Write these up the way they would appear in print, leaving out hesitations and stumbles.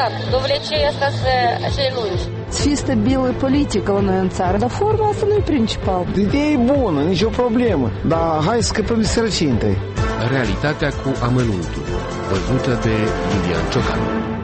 stat. Dovlecei asta să lungi. Să fie stabilă politică la noi în țară, dar forma asta nu e principal. Ideea e bună, nicio problemă, dar hai să scăpăm de sărăcie întâi. Realitatea cu amănuntul, văzută de Iulian Ciocan.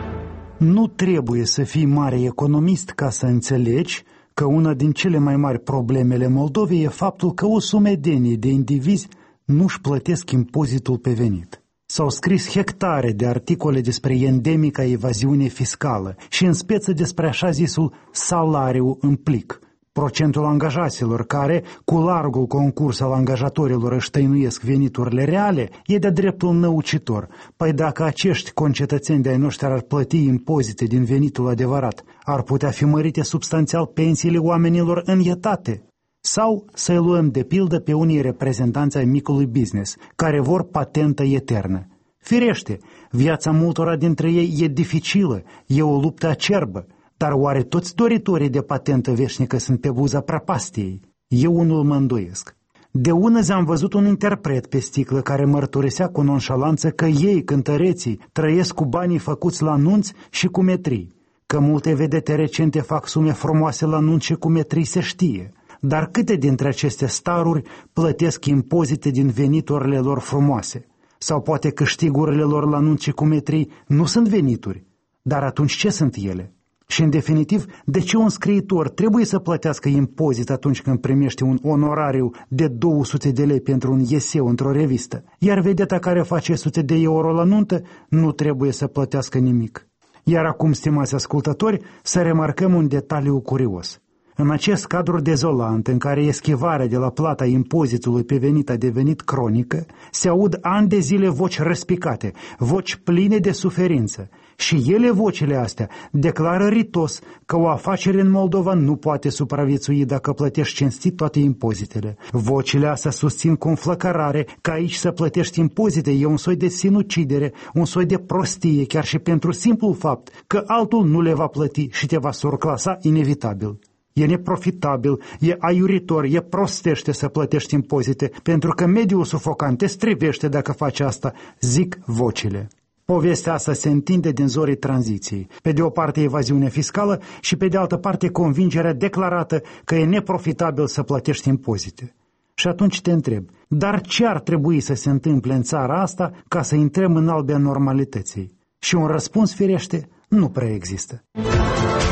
Nu trebuie să fii mare economist ca să înțelegi că una din cele mai mari problemele Moldovei e faptul că o sumedenie de indivizi nu-și plătesc impozitul pe venit. S-au scris hectare de articole despre endemica evaziune fiscală și în speță despre așa zisul salariu în plic, procentul angajaților care, cu largul concurs al angajatorilor își tăinuiesc veniturile reale, e de dreptul năucitor. Păi dacă acești concetățeni de-ai noștri ar plăti impozite din venitul adevărat, ar putea fi mărite substanțial pensiile oamenilor în etate. Sau să-i luăm de pildă pe unii reprezentanți ai micului business, care vor patentă eternă. Firește, viața multora dintre ei e dificilă, e o luptă acerbă, dar oare toți doritorii de patentă veșnică sunt pe buza prăpastiei? Eu unul mă îndoiesc. De ună zi am văzut un interpret pe sticlă care mărturisea cu nonșalanță că ei, cântăreții, trăiesc cu banii făcuți la nunți și cu metrii, că multe vedete recente fac sume frumoase la nunți și cu metrii se știe. Dar câte dintre aceste staruri plătesc impozite din veniturile lor frumoase? Sau poate câștigurile lor la nunți și cu metrii nu sunt venituri? Dar atunci ce sunt ele? Și în definitiv, de ce un scriitor trebuie să plătească impozit atunci când primește un onorariu de 200 de lei pentru un eseu într-o revistă, iar vedeta care face sute de euro la nuntă nu trebuie să plătească nimic? Iar acum, stimați ascultători, să remarcăm un detaliu curios. În acest cadru dezolant, în care eschivarea de la plata impozitului pe venit a devenit cronică, se aud ani de zile voci răspicate, voci pline de suferință. Și ele, vocile astea, declară ritos că o afacere în Moldova nu poate supraviețui dacă plătești cinstit toate impozitele. Vocile astea susțin cu înflăcărare că aici să plătești impozite e un soi de sinucidere, un soi de prostie, chiar și pentru simplul fapt că altul nu le va plăti și te va surclasa inevitabil. E neprofitabil, e aiuritor, e prostește să plătești impozite, pentru că mediul sufocant te strivește dacă faci asta, zic vocile. Povestea asta se întinde din zorii tranziției. Pe de o parte evaziune fiscală și pe de altă parte convingerea declarată că e neprofitabil să plătești impozite. Și atunci te întreb, dar ce ar trebui să se întâmple în țara asta ca să intrăm în albia normalității? Și un răspuns, firește, nu prea există.